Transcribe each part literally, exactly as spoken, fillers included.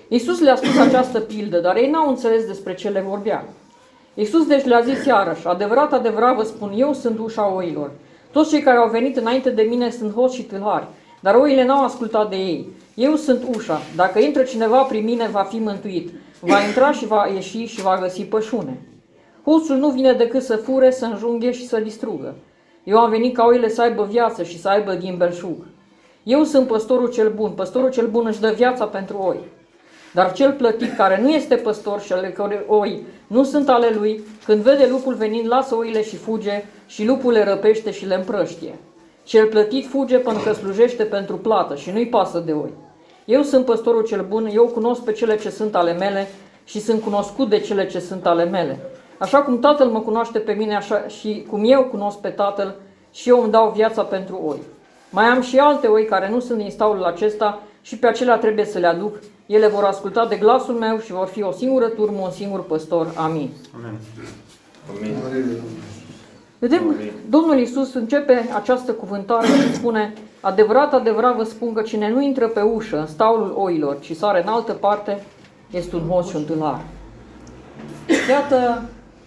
Iisus le-a spus această pildă, dar ei n-au înțeles despre ce le vorbea. Iisus deci le-a zis iarăși, adevărat, adevărat vă spun, eu sunt ușa oilor. Toți cei care au venit înainte de mine sunt hoți și tâlhari, dar oile n-au ascultat de ei. Eu sunt ușa, dacă intră cineva prin mine va fi mântuit, va intra și va ieși și va găsi pășune. Hoțul nu vine decât să fure, să înjunghe și să distrugă. Eu am venit ca oile să aibă viață și să aibă din belșug. Eu sunt păstorul cel bun, păstorul cel bun își dă viața pentru oi. Dar cel plătit care nu este păstor și ale cărui oi nu sunt ale lui, când vede lupul venind, lasă oile și fuge și lupul le răpește și le împrăștie. Cel plătit fuge pentru că slujește pentru plată și nu-i pasă de oi. Eu sunt păstorul cel bun, eu cunosc pe cele ce sunt ale mele și sunt cunoscut de cele ce sunt ale mele. Așa cum Tatăl mă cunoaște pe mine așa și cum eu cunosc pe Tatăl și eu îmi dau viața pentru oi. Mai am și alte oi care nu sunt din staulul acesta și pe acelea trebuie să le aduc. Ele vor asculta de glasul meu și vor fi o singură turmă, un singur păstor. Amin. Amin. Amin. Vedem, Domnul Iisus începe această cuvântare și spune, adevărat, adevărat vă spun că cine nu intră pe ușă în staulul oilor, ci sare în altă parte, este un hoț și un tâlhar. Iată,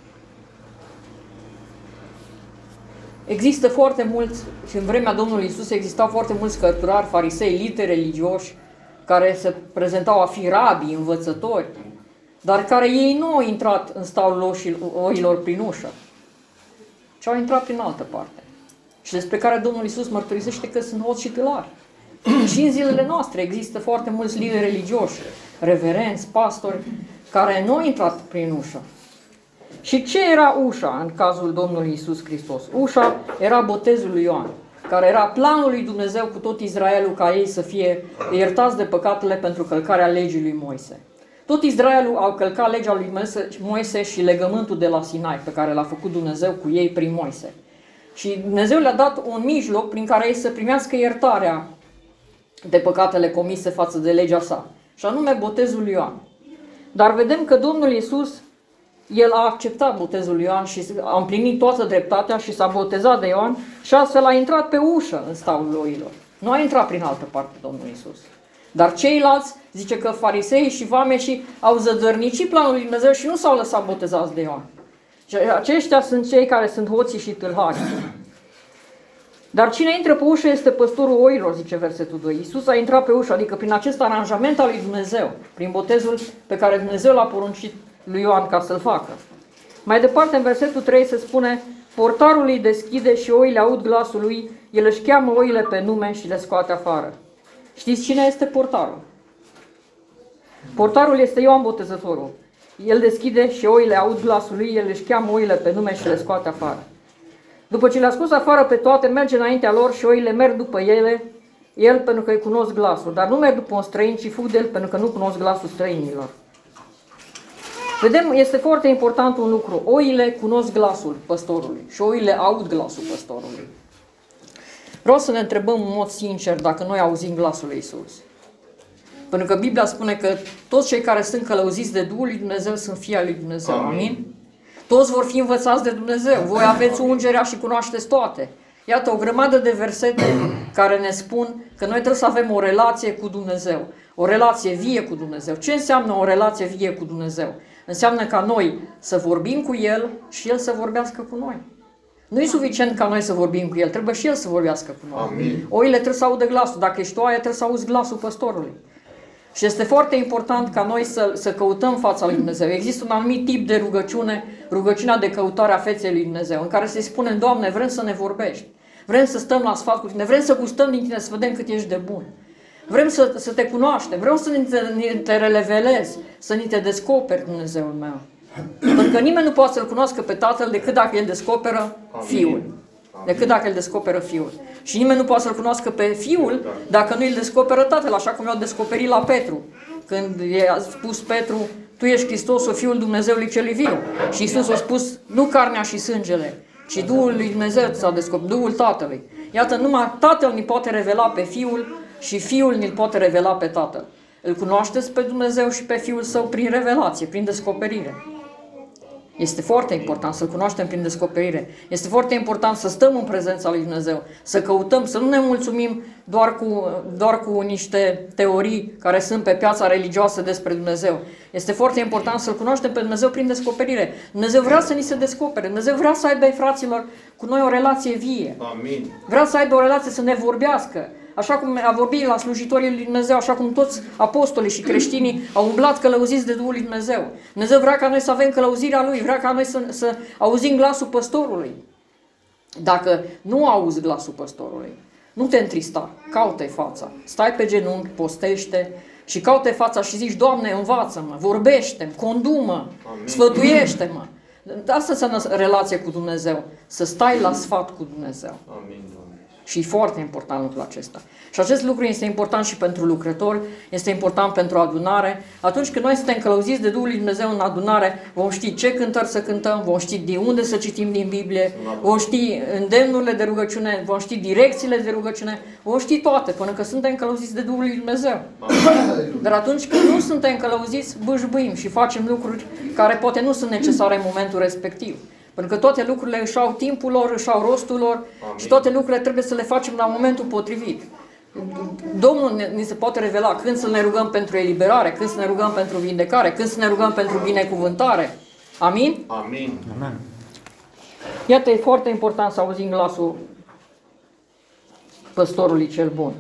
există foarte mulți, și în vremea Domnului Iisus existau foarte mulți cărturari, farisei, lideri religioși, care se prezentau a fi rabii, învățători, dar care ei nu au intrat în staulul oilor prin ușă, ci au intrat prin altă parte. Și despre care Domnul Iisus mărturisește că sunt hoți și tâlhari. Și în zilele noastre există foarte mulți lideri religioși, reverenți, pastori, care nu au intrat prin ușă. Și ce era ușa în cazul Domnului Iisus Hristos? Ușa era botezul lui Ioan, care era planul lui Dumnezeu cu tot Israelul ca ei să fie iertați de păcatele pentru călcarea legii lui Moise. Tot Israelul au călcat legea lui Moise și legământul de la Sinai pe care l-a făcut Dumnezeu cu ei prin Moise. Și Dumnezeu le-a dat un mijloc prin care ei să primească iertarea de păcatele comise față de legea sa, și anume botezul lui Ioan. Dar vedem că Domnul Iisus, El a acceptat botezul lui Ioan și a împlinit toată dreptatea și s-a botezat de Ioan și astfel a intrat pe ușă în staulul oilor. Nu a intrat prin altă parte Domnul Iisus. Dar ceilalți, zice că farisei și vameșii au zădărnicit planul lui Dumnezeu și nu s-au lăsat botezați de Ioan. Și aceștia sunt cei care sunt hoții și tâlharii. Dar cine intră pe ușă este păstorul oilor, zice versetul doi. Iisus a intrat pe ușă, adică prin acest aranjament al lui Dumnezeu, prin botezul pe care Dumnezeu l-a poruncit lui Ioan ca să-l facă. Mai departe, în versetul trei se spune, portarul îi deschide și oile aud glasul lui, el își cheamă oile pe nume și le scoate afară. Știți cine este portarul? Portarul este Ioan Botezătorul. El deschide și oile aud glasul lui, el își cheamă oile pe nume și le scoate afară. După ce le-a scos afară pe toate, merge înaintea lor și oile merg după ele, el pentru că îi cunosc glasul, dar nu merg după un străin, ci fug de el pentru că nu cunosc glasul străinilor. Vedem, este foarte important un lucru. Oile cunosc glasul păstorului și oile aud glasul păstorului. Vreau să ne întrebăm în mod sincer dacă noi auzim glasul lui Iisus. Pentru că Biblia spune că toți cei care sunt călăuziți de Duhul lui Dumnezeu sunt fii al lui Dumnezeu. Amin? Amin? Toți vor fi învățați de Dumnezeu. Voi aveți ungerea și cunoașteți toate. Iată o grămadă de versete care ne spun că noi trebuie să avem o relație cu Dumnezeu. O relație vie cu Dumnezeu. Ce înseamnă o relație vie cu Dumnezeu? Înseamnă ca noi să vorbim cu El și El să vorbească cu noi. Nu e suficient ca noi să vorbim cu El, trebuie și El să vorbească cu noi. Amin. Oile trebuie să audă glasul. Dacă ești oaie, trebuie să auzi glasul păstorului. Și este foarte important ca noi să, să căutăm fața lui Dumnezeu. Există un anumit tip de rugăciune, rugăciunea de căutare a feței lui Dumnezeu, în care se spune, Doamne, vrem să ne vorbești. Vrem să stăm la sfat cu Tine, vrem să gustăm din Tine, să vedem cât ești de bun. Vrem să, să Te cunoaștem, vrem să ne te relevelezi, să ni te descoperi, Dumnezeul meu. Pentru că nimeni nu poate să-L cunoască pe Tatăl decât dacă El descoperă Fiul. Decât dacă îl descoperă Fiul. Și nimeni nu poate să-L cunoască pe Fiul dacă nu îl descoperă Tatăl, așa cum i-a descoperit la Petru. Când i-a spus Petru, Tu ești Hristosul, Fiul Dumnezeului celui viu. Și Iisus a spus, nu carnea și sângele, ci Duhul lui Dumnezeu s-a descoperit, Duhul Tatălui. Iată, numai Tatăl ne poate revela pe Fiul și Fiul ne poate revela pe Tatăl. Îl cunoașteți pe Dumnezeu și pe Fiul Său prin revelație, prin descoperire. Este foarte important să-L cunoaștem prin descoperire. Este foarte important să stăm în prezența lui Dumnezeu, să căutăm, să nu ne mulțumim doar cu, doar cu niște teorii care sunt pe piața religioasă despre Dumnezeu. Este foarte important să-L cunoaștem pe Dumnezeu prin descoperire. Dumnezeu vrea să ni se descopere. Dumnezeu vrea să aibă, fraților, cu noi o relație vie. Amin. Vrea să aibă o relație, să ne vorbească. Așa cum a vorbit la slujitorii lui Dumnezeu, așa cum toți apostolii și creștinii au umblat călăuziți de Duhul lui Dumnezeu. Dumnezeu vrea ca noi să avem călăuzirea Lui, vrea ca noi să, să auzim glasul păstorului. Dacă nu auzi glasul păstorului, nu te întrista, caută-i fața, stai pe genunchi, postește și caută-i fața și zici: Doamne, învață-mă, vorbește-mi, condu-mă, sfătuiește-mă. Asta înseamnă relație cu Dumnezeu, să stai la sfat cu Dumnezeu. Amin, Doamne. Și e foarte important lucrul acesta. Și acest lucru este important și pentru lucrători, este important pentru adunare. Atunci când noi suntem călăuziți de Duhul lui Dumnezeu în adunare, vom ști ce cântări să cântăm, vom ști de unde să citim din Biblie, vom ști îndemnurile de rugăciune, vom ști direcțiile de rugăciune, vom ști toate, până că suntem călăuziți de Duhul lui Dumnezeu. Dar atunci când nu suntem călăuziți, bâșbâim și facem lucruri care poate nu sunt necesare în momentul respectiv. Pentru că toate lucrurile își au timpul lor, își au rostul lor. Amin. Și toate lucrurile trebuie să le facem la momentul potrivit. Domnul ne, ne se poate revela când să ne rugăm pentru eliberare, când să ne rugăm pentru vindecare, când să ne rugăm pentru binecuvântare. Amin? Amin. Amen. Iată, e foarte important să auzim glasul păstorului cel bun.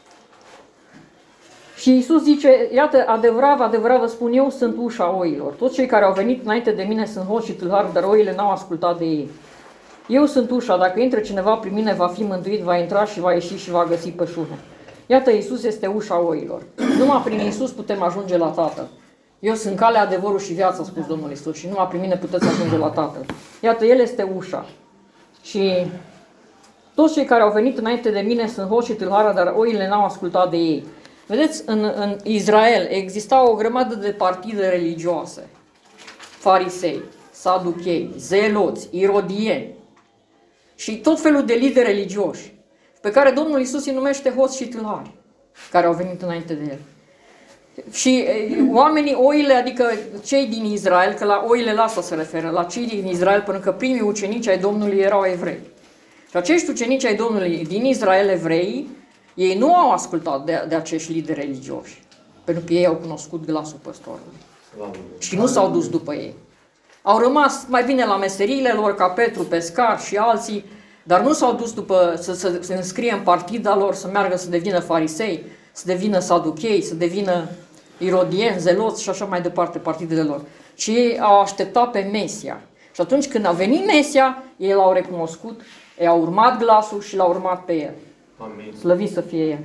Și Iisus zice: iată, adevărat, adevărat vă spun, eu sunt ușa oilor. Toți cei care au venit înainte de mine sunt hoți și tâlhari, dar oile n-au ascultat de ei. Eu sunt ușa, dacă intră cineva prin mine va fi mântuit, va intra și va ieși și va găsi pășune. Iată, Iisus este ușa oilor. Numai prin Iisus putem ajunge la Tatăl. Eu sunt calea, adevărul și viața, a spus Domnul Iisus, și numai prin mine puteți ajunge la Tatăl. Iată, El este ușa. Și toți cei care au venit înainte de mine sunt hoți și tâlhari, dar oile n-au ascultat de ei. Vedeți, în, în Israel exista o grămadă de partide religioase. Farisei, saduchei, zeloți, irodieni și tot felul de lideri religioși, pe care Domnul Iisus îi numește hoți și tâlhari, care au venit înainte de El. Și oamenii, oile, adică cei din Israel, că la oile la asta se referă, la cei din Israel, pentru că primii ucenici ai Domnului erau evrei. Și acești ucenici ai Domnului din Israel, evrei, ei nu au ascultat de, de acești lideri religioși, pentru că ei au cunoscut glasul păstorului. Și nu s-au dus după ei. Au rămas mai bine la meseriile lor, ca Petru, pescar și alții, dar nu s-au dus după să, să se înscrie în partida lor, să meargă să devină farisei, să devină saduchei, să devină irodieni, zeloți și așa mai departe, partidele lor. Și ei au așteptat pe Mesia. Și atunci când a venit Mesia, ei l-au recunoscut, ei au urmat glasul și l-au urmat pe el. Amin. Slăvit să fie El.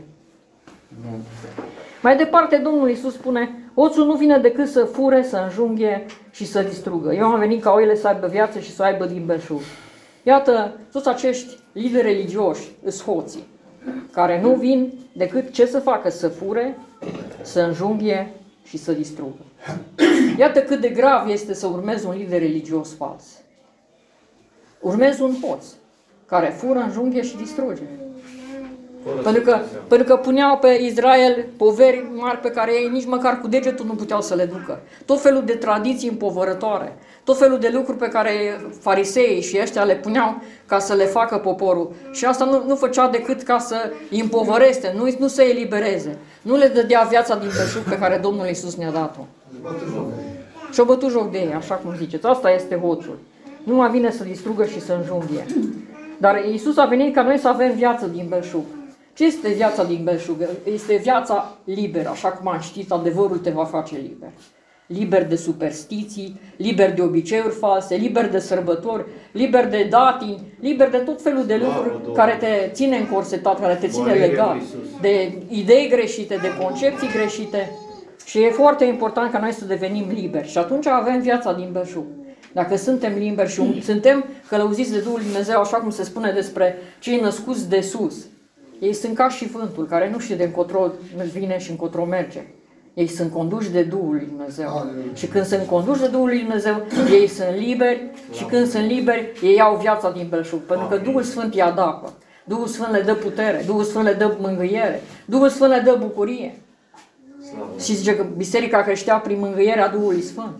Mai departe, Domnul Iisus spune: oțul nu vine decât să fure, să înjunghe și să distrugă. Eu am venit ca oile să aibă viață și să aibă din belșug. Iată, toți acești lideri religioși îs hoții, care nu vin decât ce să facă? Să fure, să înjunghe și să distrugă. Iată cât de grav este să urmezi un lider religios fals. Urmezi un hoț care fură, înjunghe și distruge. Pentru că, pentru că puneau pe Israel poveri mari pe care ei nici măcar cu degetul nu puteau să le ducă. Tot felul de tradiții împovărătoare, tot felul de lucruri pe care fariseii și ăștia le puneau ca să le facă poporul. Și asta nu, nu făcea decât ca să îi împovăreste, nu, nu să elibereze. Nu le dădea viața din belșug pe care Domnul Iisus ne-a dat-o. Și-o bătut joc de ei, așa cum ziceți. Asta este hoțul. Nu mai vine să distrugă și să înjunghie. Dar Iisus a venit ca noi să avem viață din belșug. Ce este viața din belșug? Este viața liberă, așa cum am știut, adevărul te va face liber. Liber de superstiții, liber de obiceiuri false, liber de sărbători, liber de datini, liber de tot felul de lucruri care te ține încorsetat, care te ține legat, de idei greșite, de concepții greșite. Și e foarte important ca noi să devenim liberi. Și atunci avem viața din belșug. Dacă suntem liberi și suntem călăuziți de Duhul Dumnezeu, așa cum se spune despre cei născuți de sus, ei sunt ca și vântul, care nu știe de încotro vine și încotro merge. Ei sunt conduși de Duhul lui Dumnezeu. Aleluia. Și când sunt conduși de Duhul lui Dumnezeu, ei sunt liberi și când sunt liberi, ei au viața din belșug. Pentru că Duhul Sfânt îi adapă. Duhul Sfânt le dă putere, Duhul Sfânt le dă mângâiere, Duhul Sfânt le dă bucurie. Și zice că biserica creștea prin mângâierea Duhului Sfânt.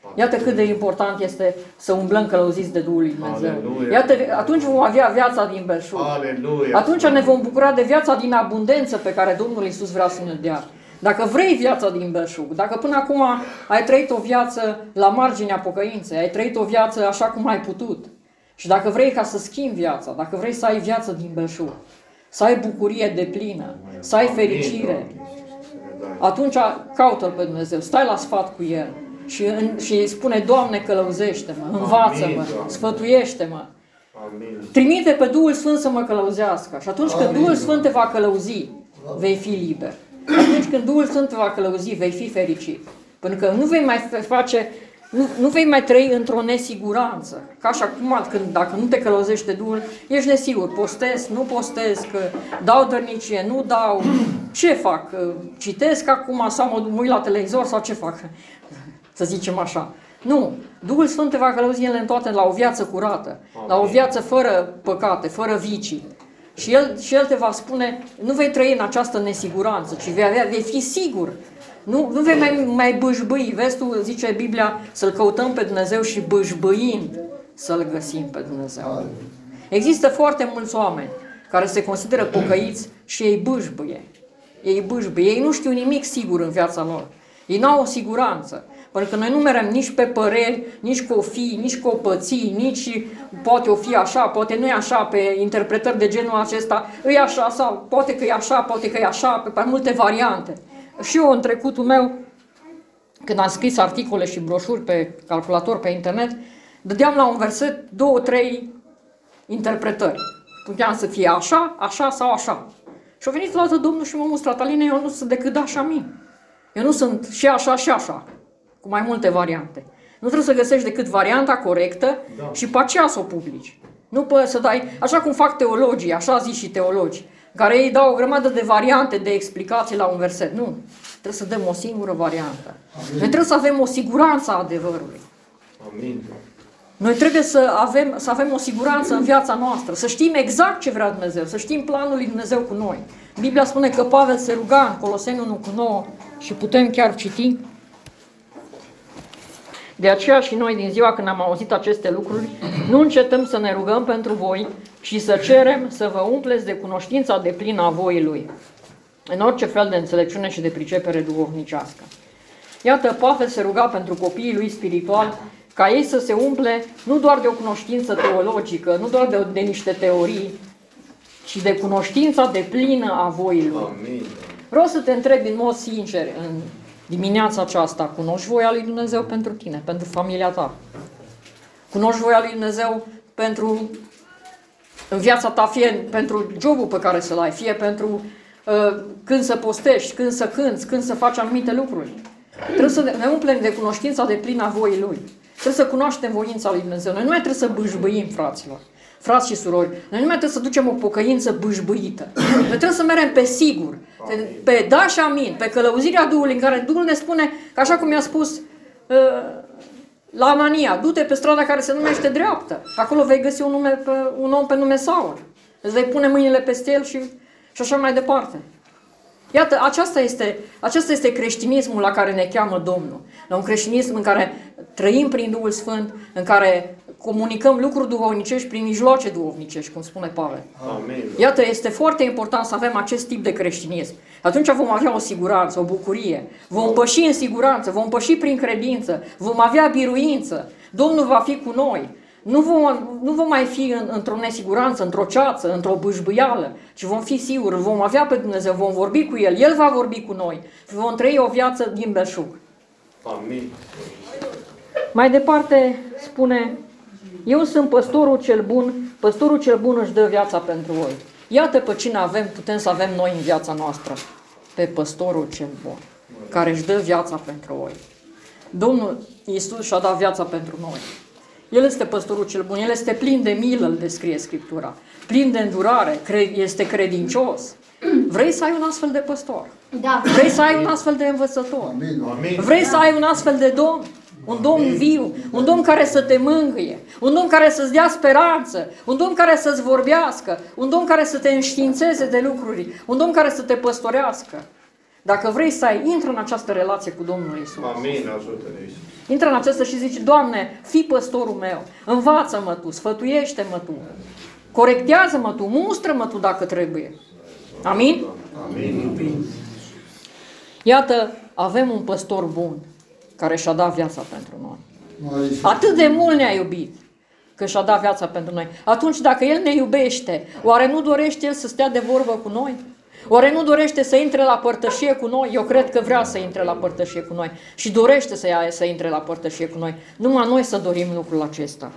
Iată cât de important este să umblăm călăuziți de Duhul lui Dumnezeu. Aleluia. Iată, atunci vom avea viața din belșug. Aleluia. Atunci ne vom bucura de viața din abundență pe care Domnul Iisus vrea să ne dea. Dacă vrei viața din belșug, dacă până acum ai trăit o viață la marginea pocăinței, ai trăit o viață așa cum ai putut, și dacă vrei ca să schimbi viața, dacă vrei să ai viață din belșug, să ai bucurie deplină, să ai fericire, atunci caută-L pe Dumnezeu, stai la sfat cu El și, în, și spune: Doamne, călăuzește-mă, învață-mă, sfătuiește-mă. Amin. Trimite pe Duhul Sfânt să mă călăuzească. Și atunci când Duhul Sfânt te va călăuzi, vei fi liber. Atunci când Duhul Sfânt te va călăuzi, vei fi fericit. Pentru că nu vei mai face, nu, nu vei mai trăi într-o nesiguranță. Ca și acum, când, dacă nu te călăuzește Duhul, ești nesigur. Postez, nu postez, că dau dărnicie, nu dau. Ce fac? Citesc acum sau mă uit la televizor sau ce fac? Să zicem așa. Nu. Duhul Sfânt te va călăuzi în toate la o viață curată, Amin. La o viață fără păcate, fără vicii. Și el, și el te va spune: nu vei trăi în această nesiguranță, ci vei, avea, vei fi sigur. Nu, nu vei mai, mai bâșbâi. Vezi tu, zice Biblia, să-L căutăm pe Dumnezeu și bâșbâind să-L găsim pe Dumnezeu. Amin. Există foarte mulți oameni care se consideră pocăiți și ei bâșbâie. Ei bâșbâie. Ei nu știu nimic sigur în viața lor. Ei n-au o siguranță. Pentru că noi nu merem nici pe păreri, nici cu o fi, nici cu o pății, nici poate o fi așa, poate nu e așa, pe interpretări de genul acesta, e așa sau poate că e așa, poate că e așa, pe mai multe variante. Și eu în trecutul meu, când am scris articole și broșuri pe calculator, pe internet, dădeam la un verset două, trei interpretări. Puteam să fie așa, așa sau așa. Și a venit la Domnul și m-a mustrat: Aline, eu nu sunt decât așa mie. Eu nu sunt și așa și așa, cu mai multe variante. Nu trebuie să găsești decât varianta corectă, da, și pe aceea să o publici. Nu poți să dai, așa cum fac teologii, așa zic și teologi, care ei dau o grămadă de variante, de explicații la un verset. Nu, trebuie să dăm o singură variantă. Amin. Noi trebuie să avem o siguranță a adevărului. Amin. Noi trebuie să avem, să avem o siguranță în viața noastră, să știm exact ce vrea Dumnezeu, să știm planul lui Dumnezeu cu noi. Biblia spune că Pavel se ruga în Coloseni unu cu nouă și putem chiar citi. De aceea și noi, din ziua când am auzit aceste lucruri, nu încetăm să ne rugăm pentru voi și să cerem să vă umpleți de cunoștința deplină a voii Lui, în orice fel de înțelepciune și de pricepere duhovnicească. Iată, Pavel se ruga pentru copiii lui spirituali, ca ei să se umple nu doar de o cunoștință teologică, nu doar de, de niște teorii, ci de cunoștința deplină a voii Lui. Amin. Vreau să te întreb în mod sincer, în dimineața aceasta, cunoști voia lui Dumnezeu pentru tine, pentru familia ta? Cunoști voia lui Dumnezeu pentru, în viața ta, fie pentru jobul pe care să-l ai, fie pentru uh, când să postești, când să cânți, când să faci anumite lucruri. Trebuie să ne umplem de cunoștința deplină a voii Lui. Trebuie să cunoaștem voința lui Dumnezeu. Noi nu mai trebuie să bâșbâim, fraților, frați și surori. Noi nu mai trebuie să ducem o pocăință bâșbâită. Noi trebuie să mergem pe sigur, pe da și amin, pe călăuzirea Duhului, în care Duhul ne spune, că așa cum i-a spus uh, la Anania: du-te pe strada care se numește dreaptă. Acolo vei găsi un, nume, pe, un om pe nume Saul. Îți vei pune mâinile peste el și, și așa mai departe. Iată, aceasta este, acesta este creștinismul la care ne cheamă Domnul. La un creștinism în care trăim prin Duhul Sfânt, în care comunicăm lucruri duhovnicești prin mijloace duhovnicești, cum spune Pavel. Amin. Iată, este foarte important să avem acest tip de creștinism. Atunci vom avea o siguranță, o bucurie. Vom păși în siguranță, vom păși prin credință, vom avea biruință. Domnul va fi cu noi. Nu vom, nu vom mai fi în, într-o nesiguranță, într-o ceață, într-o bâșbâială, ci vom fi siguri, vom avea pe Dumnezeu, vom vorbi cu El, El va vorbi cu noi și vom trăi o viață din belșug. Amin. Mai departe spune: eu sunt păstorul cel bun, păstorul cel bun își dă viața pentru voi. Iată pe cine avem, putem să avem noi în viața noastră, pe păstorul cel bun, care își dă viața pentru voi. Domnul Iisus și-a dat viața pentru noi. El este păstorul cel bun, El este plin de milă, îl descrie Scriptura, plin de îndurare, este credincios. Vrei să ai un astfel de păstor? Da. Vrei să ai un astfel de învățător? Amin. Vrei să ai un astfel de domn? Un domn viu, un domn care să te mângâie, un domn care să-ți dea speranță, un domn care să-ți vorbească, un domn care să te înștiințeze de lucruri, un domn care să te păstorească. Dacă vrei să ai, intră în această relație cu Domnul Iisus. Amin, ajută-ne, Iisus. Intră în aceasta și zici, Doamne, fii păstorul meu, învață-mă Tu, sfătuiește-mă Tu, corectează-mă Tu, mustră-mă Tu dacă trebuie. Amin? Amin. Iată, avem un păstor bun care și-a dat viața pentru noi. Atât de mult ne-a iubit că și-a dat viața pentru noi. Atunci, dacă El ne iubește, oare nu dorește El să stea de vorbă cu noi? Oare nu dorește să intre la părtășie cu noi? Eu cred că vrea să intre la părtășie cu noi și dorește să, ia, să intre la părtășie cu noi. Numai noi să dorim lucrul acesta.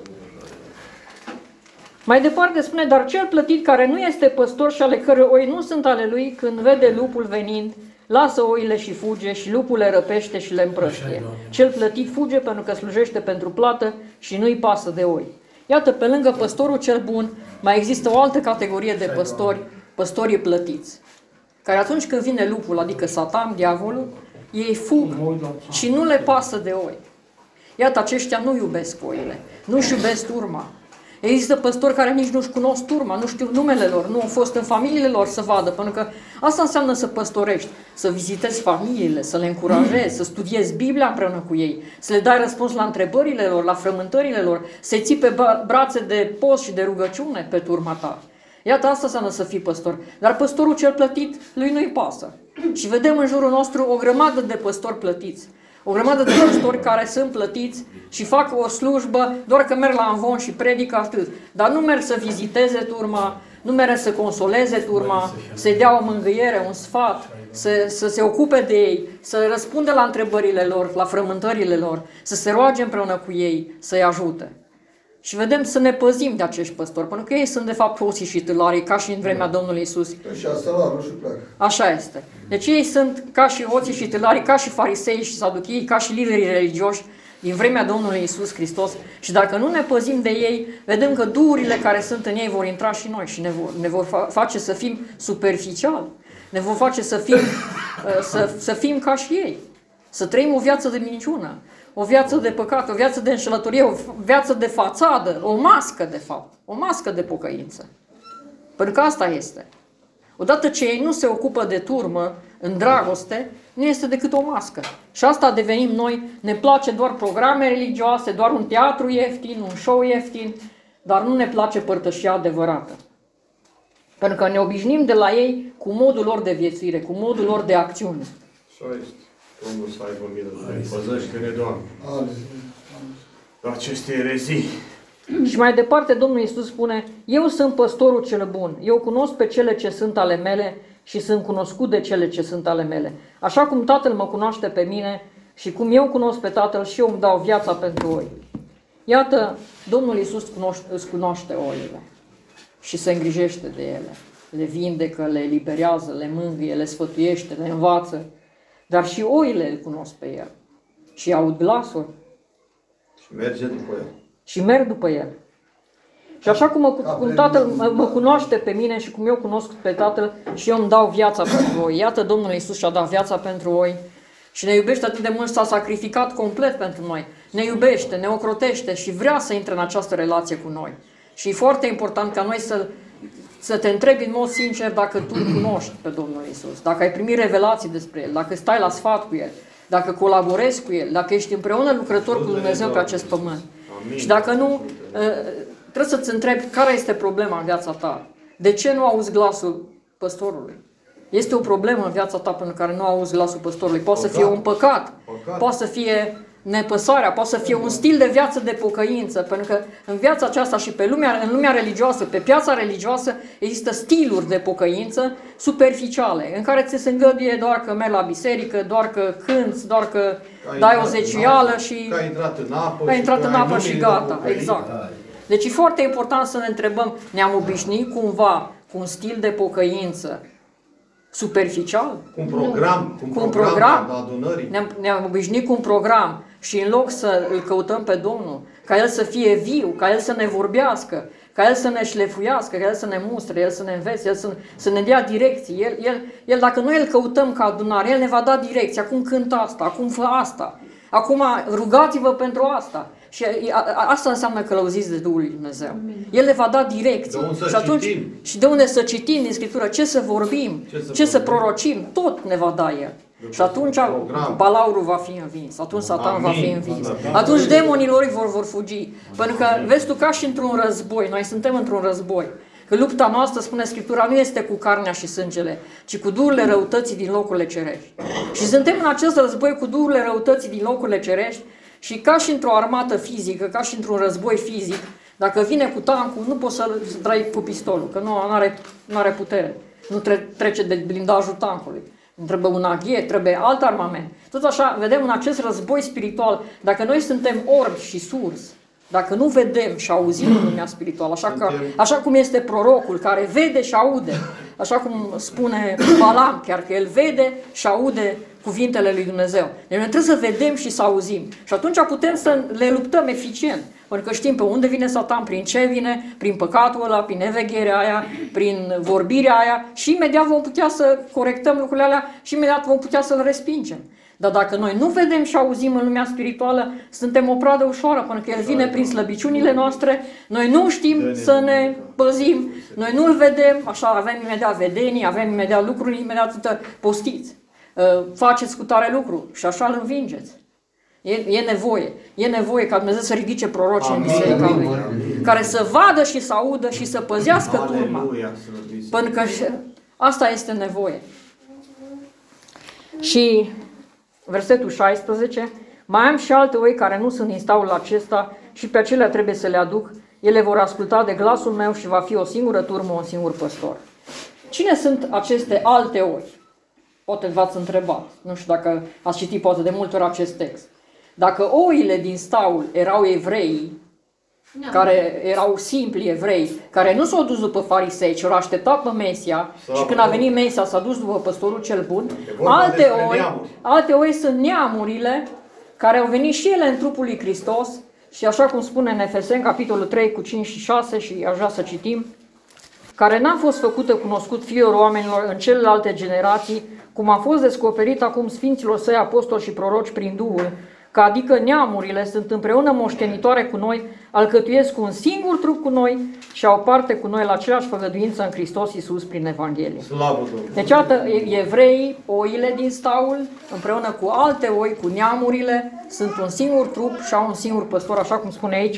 Mai departe spune, dar cel plătit care nu este păstor și ale cărui oi nu sunt ale lui, când vede lupul venind, lasă oile și fuge și lupul le răpește și le împrăștie. Cel plătit fuge pentru că slujește pentru plată și nu-i pasă de oi. Iată, pe lângă păstorul cel bun, mai există o altă categorie de păstori, păstorii plătiți, care atunci când vine lupul, adică Satan, diavolul, ei fug și nu le pasă de oi. Iată, aceștia nu iubesc oile, nu-și iubesc turma. Există păstori care nici nu-și cunosc turma, nu știu numele lor, nu au fost în familiile lor să vadă, pentru că asta înseamnă să păstorești, să vizitezi familiile, să le încurajezi, să studiezi Biblia împreună cu ei, să le dai răspuns la întrebările lor, la frământările lor, să-i ții pe brațe de post și de rugăciune pe turma ta. Iată, asta înseamnă să fii păstor. Dar păstorul cel plătit, lui nu-i pasă. Și vedem în jurul nostru o grămadă de păstori plătiți. O grămadă de păstori care sunt plătiți și fac o slujbă, doar că merg la amvon și predică atât. Dar nu merg să viziteze turma, nu merg să consoleze turma, să-i dea o mângâiere, un sfat, să, să se ocupe de ei, să răspundă la întrebările lor, la frământările lor, să se roage împreună cu ei, să-i ajute. Și vedem să ne păzim de acești păstori, pentru că ei sunt de fapt hoții și tâlarii, ca și în vremea Domnului Iisus. Și salarul și pleacă. Așa este. Deci ei sunt ca și hoții și tâlarii, ca și farisei și saduchii, ca și liderii religioși din vremea Domnului Iisus Hristos. Și dacă nu ne păzim de ei, vedem că duhurile care sunt în ei vor intra și noi și ne vor, ne vor face să fim superficiali. Ne vor face să fim, să, să fim ca și ei. Să trăim o viață de minciună, o viață de păcat, o viață de înșelătorie, o viață de fațadă, o mască de fapt, o mască de pocăință. Pentru că asta este. Odată ce ei nu se ocupă de turmă în dragoste, nu este decât o mască. Și asta devenim noi, ne place doar programe religioase, doar un teatru ieftin, un show ieftin, dar nu ne place părtășia adevărată. Pentru că ne obișnim de la ei cu modul lor de viețuire, cu modul lor de acțiune. Așa este. Domnul să aibă milă de noi. Păzește-ne, Doamne. De aceste erezii. Și mai departe Domnul Iisus spune, eu sunt păstorul cel bun, eu cunosc pe cele ce sunt ale mele și sunt cunoscut de cele ce sunt ale mele. Așa cum Tatăl mă cunoaște pe mine și cum eu cunosc pe Tatăl și eu îmi dau viața pentru oi. Iată, Domnul Iisus cunoaște, îți cunoaște oile și se îngrijește de ele. Le vindecă, le eliberează, le mângâie, le sfătuiește, le învață. Dar și oile îl cunosc pe el și aud glasul. Și merge după el. Și merg după el. Și așa cum, mă, cum Tatăl mă, mă cunoaște pe mine și cum eu cunosc pe Tatăl și eu îmi dau viața pentru oi. Iată, Domnul Iisus și-a dat viața pentru oi și ne iubește atât de mult, s-a sacrificat complet pentru noi. Ne iubește, ne ocrotește și vrea să intre în această relație cu noi. Și e foarte important ca noi să, să te întrebi în mod sincer dacă tu îl cunoști pe Domnul Iisus, dacă ai primit revelații despre El, dacă stai la sfat cu El, dacă colaborezi cu El, dacă ești împreună lucrător cu Dumnezeu pe acest pământ. Amin. Și dacă nu, trebuie să-ți întrebi care este problema în viața ta. De ce nu auzi glasul păstorului? Este o problemă în viața ta pentru care nu auzi glasul păstorului. Poate să fie un păcat, poate să fie nepăsarea, poate să fie un stil de viață de pocăință, pentru că în viața aceasta și pe lumea, în lumea religioasă, pe piața religioasă, există stiluri de pocăință superficiale, în care ți se îngăduie doar că mergi la biserică, doar că cânți, doar că dai o zeciuială și că ai intrat în apă, ai intrat în apă și gata. Pocăit. Exact. Deci e foarte important să ne întrebăm, ne-am obișnuit cumva cu un stil de pocăință superficial? Cu un program, cu un Cu un program, program. de adunării. Ne-am, ne-am obișnuit cu un program și în loc să îl căutăm pe Domnul, ca El să fie viu, ca El să ne vorbească, ca El să ne șlefuiască, ca El să ne mustre, El să ne învețe, El să, să ne dea direcții. El, El, El, dacă noi îl căutăm ca adunare, El ne va da direcții. Acum cânt asta, acum fă asta, acum rugați-vă pentru asta. Și a, a, asta înseamnă călăuziți de Duhul lui Dumnezeu. El le va da direcții. De unde să și, atunci, citim. și de unde să citim din Scriptură, ce să vorbim, Ce să ce să vorbim. prorocim, tot ne va da El. Și atunci program. balaurul va fi învins, atunci Satan Amin. va fi învins. Amin. Atunci demonii lor vor, vor fugi. Pentru că, vezi tu, ca și într-un război, noi suntem într-un război. Că lupta noastră, spune Scriptura, nu este cu carnea și sângele, ci cu duhurile răutății din locurile cerești. Și suntem în acest război cu duhurile răutății din locurile cerești și ca și într-o armată fizică, ca și într-un război fizic, dacă vine cu tancul, nu poți să-l dai cu pistolul, că nu are, nu are putere. Nu tre- trece de blindajul tancului. Trebuie un aghet, trebuie alt armament. Tot așa, vedem în acest război spiritual, dacă noi suntem orbi și surzi, dacă nu vedem și auzim în lumea spirituală, așa, că, așa cum este prorocul care vede și aude, așa cum spune Balam, chiar că el vede și aude cuvintele lui Dumnezeu. Deci noi trebuie să vedem și să auzim. Și atunci putem să le luptăm eficient. Pentru că știm pe unde vine Satan, prin ce vine, prin păcatul ăla, prin nevegherea aia, prin vorbirea aia și imediat vom putea să corectăm lucrurile alea și imediat vom putea să-l respingem. Dar dacă noi nu vedem și auzim în lumea spirituală, suntem o pradă ușoară, pentru că el vine prin slăbiciunile noastre, noi nu știm să ne păzim, noi nu-l vedem, așa avem imediat vedenii, avem imediat lucruri, imediat postiți. Faceți cu tare lucru și așa îl învingeți. E, e nevoie, e nevoie ca Dumnezeu să ridice proroci în biserica lui, care să vadă și să audă și să păzească turma. Pentru că asta este nevoie. Și versetul șaisprezece, mai am și alte oi care nu sunt din staul acesta și pe acelea trebuie să le aduc. Ele vor asculta de glasul meu și va fi o singură turmă, un singur păstor. Cine sunt aceste alte oi? Poate v-ați întrebat. Nu știu dacă ați citit poate de multe ori acest text. Dacă oile din staul erau evrei, no. care erau simpli evrei, care nu s-au dus după farisei, ci au așteptat pe Mesia Sau și când a venit Mesia s-a dus după păstorul cel bun, alte oi, alte oi sunt neamurile care au venit și ele în trupul lui Hristos și așa cum spune în Efeseni, capitolul trei cu cinci și șase și aș vrea să citim, care n-a fost făcută cunoscut fiilor oamenilor în celelalte generații, cum a fost descoperit acum sfinților săi apostoli și proroci prin Duhul, că adică neamurile sunt împreună moștenitoare cu noi, alcătuiesc cu un singur trup cu noi și au parte cu noi la aceeași făgăduință în Hristos Iisus prin Evanghelie. Slavă Domnului! Deci, iată, evrei, oile din staul, împreună cu alte oi, cu neamurile, sunt un singur trup și au un singur păstor, așa cum spune aici,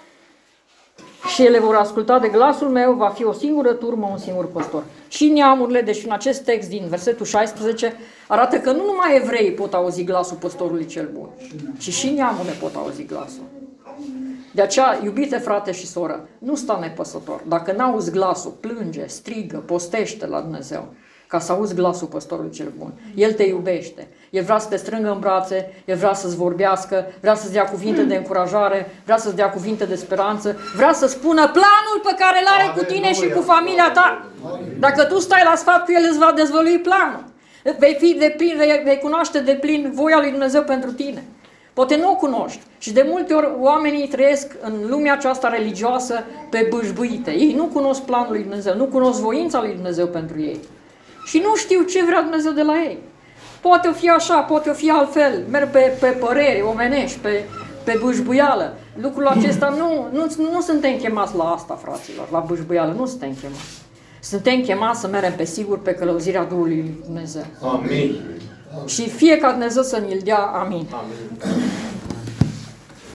și ele vor asculta de glasul meu, va fi o singură turmă, un singur păstor. Și neamurile, deci în acest text din versetul șaisprezece, arată că nu numai evreii pot auzi glasul păstorului cel bun, ci și neamurile pot auzi glasul. De aceea, iubite frate și soră, nu sta nepăsător. Dacă n-auzi glasul, plânge, strigă, postește la Dumnezeu, ca să auzi glasul păstorului cel bun. El te iubește. El vrea să te strângă în brațe, El vrea să-ți vorbească, vrea să-ți dea cuvinte de încurajare, vrea să-ți dea cuvinte de speranță, vrea să spună planul pe care îl are cu tine și cu familia ta. Dacă tu stai la sfat cu El, îți va dezvălui planul. Vei, fi de plin, vei, vei cunoaște de plin voia lui Dumnezeu pentru tine. Poate nu o cunoști. Și de multe ori oamenii trăiesc în lumea aceasta religioasă pe bâșbâite. Ei nu cunosc planul lui Dumnezeu, nu cunosc voința lui Dumnezeu pentru ei. Și nu știu ce vrea Dumnezeu de la ei. Poate o fi așa, poate o fi altfel. Merg pe, pe păreri omenești, pe, pe bâșbuială. Lucrul acesta nu, nu, nu suntem chemați la asta, fraților, la bâșbuială. Nu suntem chemați. Suntem chemați să mergem pe sigur pe călăuzirea Duhului lui Dumnezeu. Amin. Și fie ca Dumnezeu să ne-l dea. Amin. Amin.